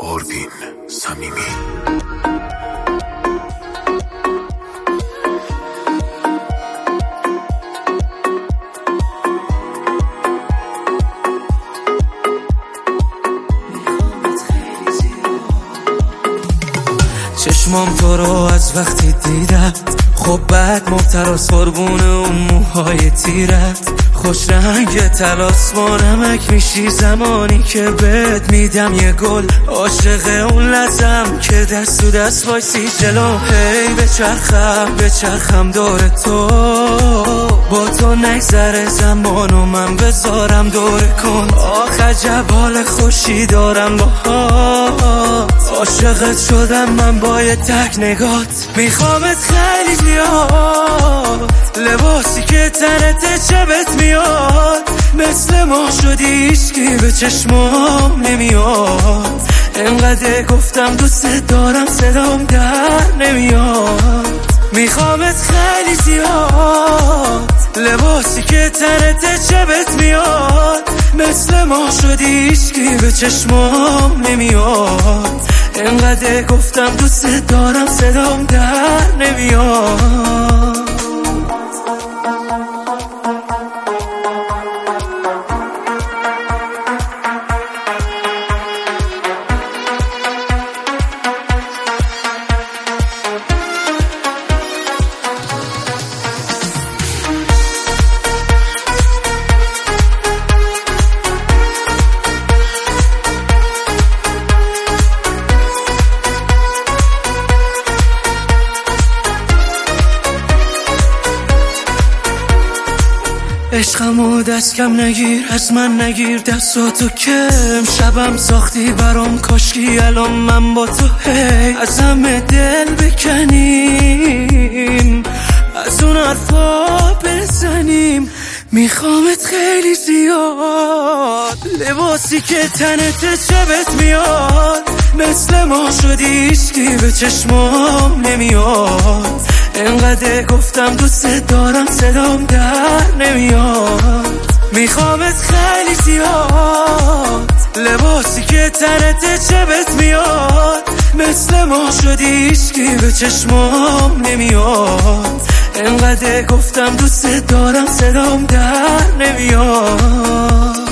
پروین صمیمی. چشمام تو رو از وقتی دیدم خب بعد مبتراس قربون اون موهای تیرت، خوش رنگ تلاس با نمک میشی زمانی که بهت میدم یه گل، عاشق اون لحظم که دست تو دست وایسی جلو، هی بچرخم دور تو، با تو نگذره زمان و من بذارم دوره کن، آخ عجب حال خوشی دارم باهات، عاشقت شدم من با یه تک نگات، میخوامت خیلی زیاد، لباسی که تنت چبت میاد، مثل ما شدی هیچکی به چشمام نمیاد، انقدر گفتم دوست دارم صدام در نمیاد، میخوامت خیلی زیاد، لباسی که تنت چبت میاد، مثل ما شدی هیچکی به چشمام نمیاد، انقدر گفتم دوست دارم صدام در نمیاد. عشقمو دست کم نگیر، از من نگیر دستاتو کم، شبم ساختی برام کاشکی الان من با تو، هی از همه دل بکنیم، از اون حرفا بزنیم، میخوامت خیلی زیاد، لباسی که تنت چبت میاد، مثل ما شدی هیچکی به چشمام نمیاد، انقدر گفتم دوست دارم صدام در نمیاد، میخوامت خیلی زیاد، لباسی که تنت چبت میاد، مثل ما شدی هیچکی به چشمام نمیاد، انقدر گفتم دوست دارم صدام در نمیاد.